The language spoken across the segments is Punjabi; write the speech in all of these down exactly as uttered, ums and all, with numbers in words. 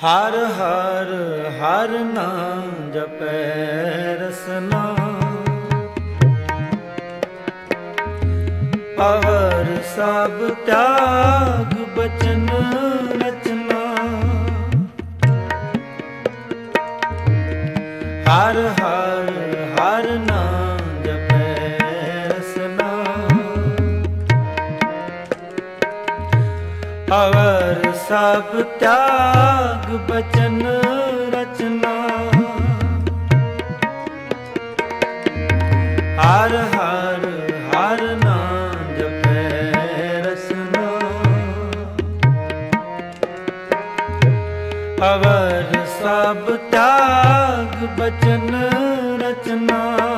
ਹਰ ਹਰ ਹਰ ਨਾਮ ਜਪੈ ਰਸਨਾ, ਅਵਰ ਸਭ ਤਿਆਗ ਬਚਨ ਰਚਨਾ। ਹਰ ਹਰ ਹਰ ਨਾਮ ਜਪੈ ਰਸਨਾ, ਅਵਰ ਸਭ ਤਿਆਗ ਬਚਨ ਰਚਨਾ। ਹਰ ਹਰ ਹਰ ਨਾਮ ਜਪੈ ਰਸਨਾ, ਅਵਰ ਸਭ ਤਿਆਗ ਬਚਨ ਰਚਨਾ।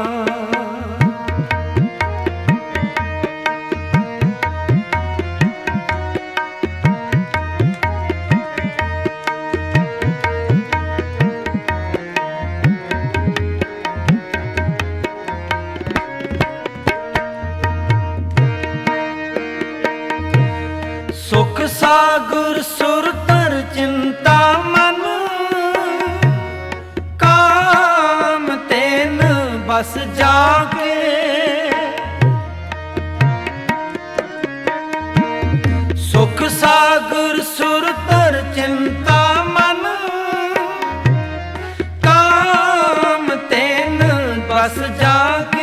ਸੁਖ ਸਾਗਰ ਸੁਰ ਧਰ ਚਿੰਤਾ ਮਨ, ਕਾਮ ਤੈਨ ਬਸ ਜਾਗੇ। ਸੁਖ ਸਾਗਰ ਸੁਰ ਧਰ ਚਿੰਤਾ ਮਨ, ਕਾਮ ਤੈਨ ਬਸ ਜਾਗੇ।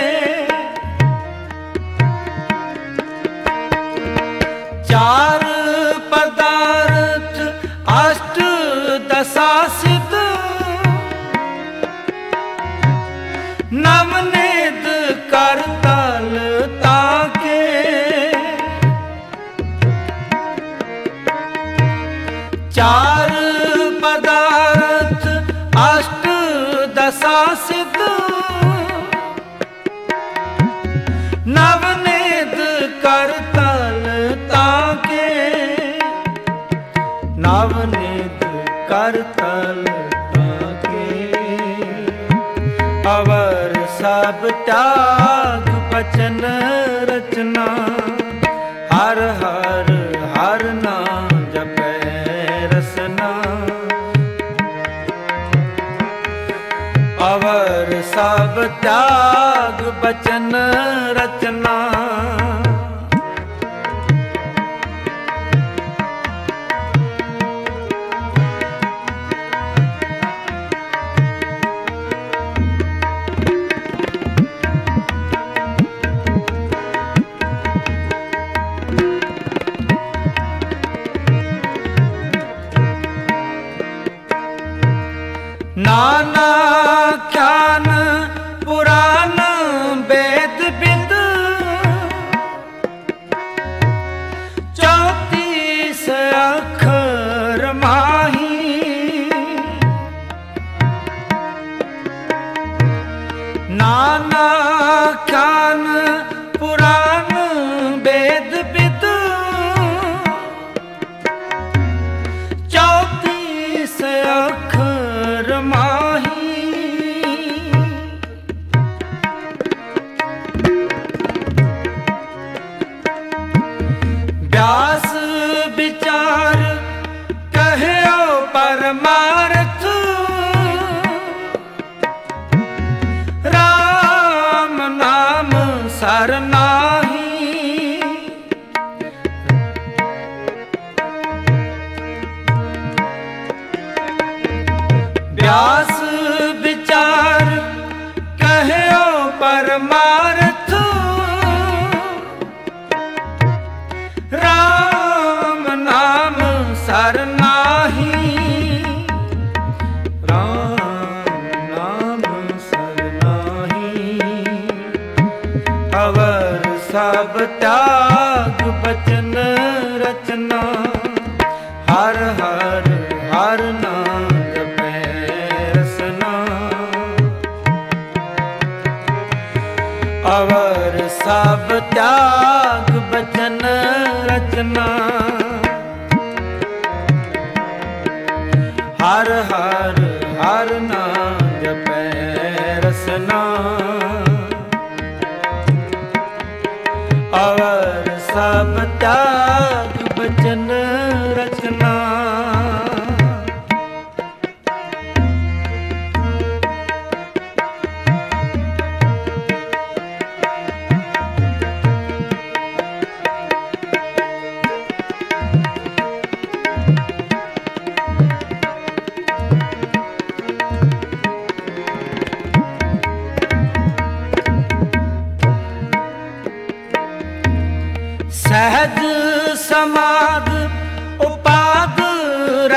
ਚਾਰ ਪਦਾਰਥ ਅਸ਼ਟ ਦਸਾ ਸਿਧ, ਨਵ ਨੇਦ ਕਰ ਤਲ ਤਾਕੇ। ਚਾਰ ਪਦਾਰਥ ਅਸ਼ਟ ਦਸਾ ਸਿਧ, ਨਵ ਨੇਦ ਕਰ ਤਲ ਤਾਕੇ। ਨਵ ਨੇਦ ਕਰ ਤਲ ਤਾਕੇ, ਅਵਰ ਸਭ ਤਿਆਗ ਬਚਨ ਰਚਨਾ। ਹਰ ਹਰ ਹਰ ਨਾਮ ਜਪੈ ਰਸਨਾ, ਅਵਰ ਸਭ ਤਿਆਗ ਬਚਨ ਰਚਨਾ। ਨਾਨਾ ਗਿਆਨ ਪੁਰਾਨ ਵੇਦ ਬਿਦ, ਚੌਤੀਸ ਅੱਖਰ ਮਾਹੀ। ਨਾਨਾ ਗਿਆਨ ਪੁਰਾਨ ਵੇਦ ਬਿਦ, ਚੌਤੀਸ ਅੱਖਰ ਮਾਹੀ। ਵਿਆਸ ਵਿਚਾਰ ਕਹਿਓ ਪਰਮਾਰਥ, ਰਾਮ ਨਾਮ ਸਰ ਨਾਹੀ। ਵਿਆਸ ਵਿਚਾਰ ਕਹਿਓ ਪਰਮਾਰਥ, ਰਾਮ ਨਾਮ ਸਰ ਨਾਹੀ। ਰਾਮ ਨਾਮ ਸਰ ਨਾਹੀ, ਅਵਰ ਸਭ ਤਿਆਗ ਬਚਨ ਰਚਨਾ। ਹਰ ਹਰ ਹਰ ਨਾਮ ਜਪੈ ਰਸਨਾ, ਅਵਰ ਸਭ ਤਿਆਗ ਬਚਨ ਰਚਨਾ। ਹਰ ਹਰ ਹਰ ਨਾਮ ਜਪੈ ਰਸਨਾ, ਅਵਰ ਸਭ ਤਿਆਗ ਬਚਨ ਰਚਨਾ।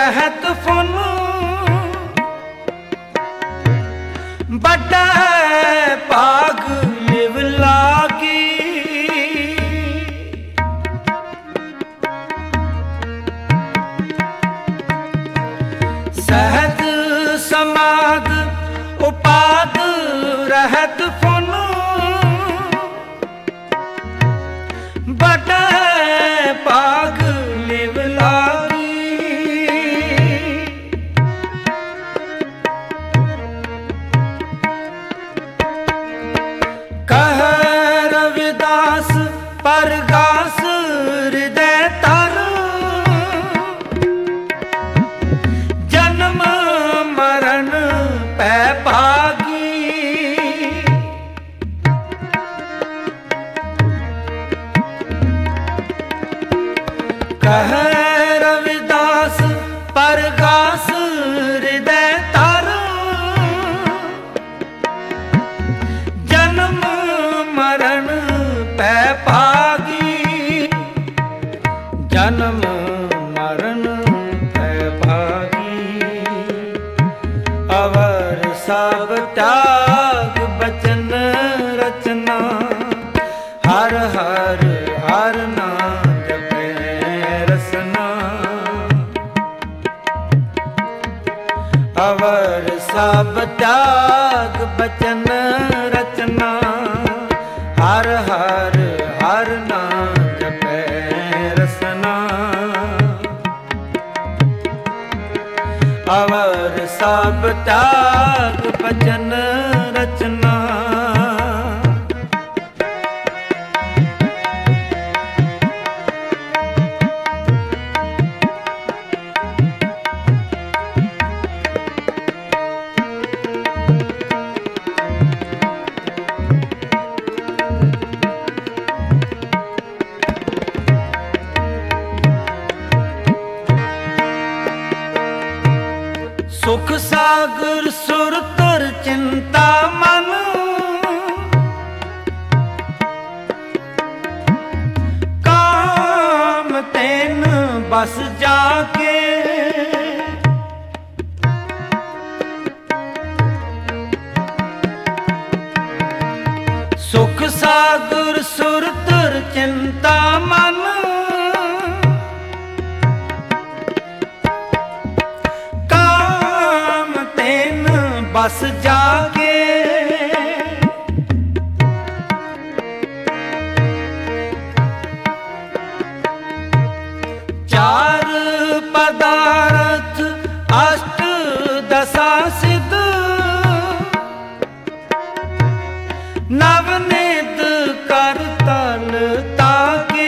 ਸਹਿਤ ਫੁਨ ਵੱਡਾ ਭਾਗ ਲਿਵ ਲਾਗੀ। ਸਹਿਤ ਸਮਾਦ ਉਪਾਦ ਰਹਿਤ ਫੁਨ ਵੱਡਾ ਭਾਗ ਲਿਵ ਲਾਗੀ। ਕਹ ਰਵਿਦਾਸ ਪਰਗਾਸ ਹਿਰਦੈ ਤਰ ਜਨਮ ਮਰਨ ਪੈ ਭਾਗੀ। ਕਹ ਰਵਿਦਾਸ ਪਰਗਾਸ ਹਿਰਦੈ ਤਰ ਜਨਮ ਮਰਨ ਪੈ ਭਾਗੀ। ਜਨਮ ਮਰਨ ਪੈ ਭਾਗੀ। ਅਵਰ ਸਭ ਤਿਆਗ ਬਚਨ ਰਚਨਾ ਹਰ ਹਰ ਹਰ ਨਾਮ ਜਪੈ ਰਸਨਾ। ਅਵਰ ਸਭ ਤਿਆਗ ਬਚਨ ਰਚਨਾ ਹਰ ਹਰ ਹਰ ਨਾਮ ਜਪੈ ਰਸਨਾ। ਅਵਰ ਸਭ ਤਿਆਗ ਬਚਨ ਰਚਨਾ। ਸੁਖ ਸਾਗਰ ਸੁਰ ਤੁਰ ਚਿੰਤਾ ਮਨ ਕਾਮ ਤੈਨ ਬਸ ਜਾ ਕੇ। ਸੁਖ ਸਾਗਰ ਸੁਰ ਤੁਰ ਚਿੰਤਾ ਮਨ ਬਸ ਜਾ ਕੇ। ਚਾਰ ਪਦਾਰਥ ਅਸ਼ਟ ਦਸਾ ਸਿਧ ਨਵ ਨਿਧ ਕਰ ਤਲ ਤਾਕੇ।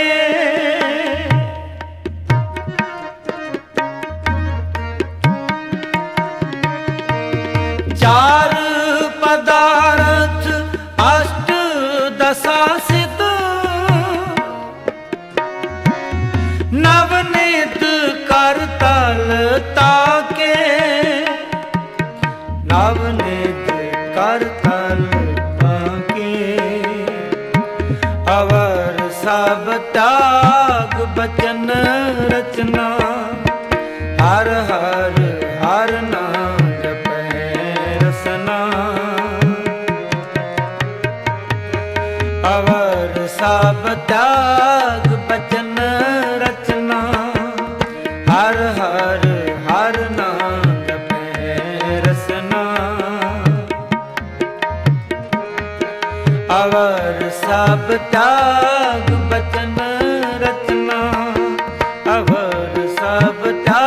ਚਾਰ ਪਦਾਰਥ ਅਸ਼ਟ ਦਸਾ ਸਿਧ ਨਵ ਨਿਧ ਕਰ ਤਲ ਤਾਕੇ। ਨਵ ਨਿਧ ਕਰ ਤਲ ਤਾਕੇ। ਅਵਰ ਸਭ ਤਿਆਗ ਬਚਨ ਰਚਨਾ ਹਰ ਹਰ ਹਰ ਨਾਮ ਜਪੈ ਰਸਨਾ। ਅਵਰ ਸਭ ਤਿਆਗ ਬਚਨ ਰਚਨਾ ਹਰ ਹਰ ਹਰ ਨਾਮ ਜਪੈ ਰਸਨਾ। ਅਵਰ ਸਭ ਤਿਆਗ ਬਚਨ ਰਚਨਾ ਅਵਰ ਸਭ ਤਿਆਗ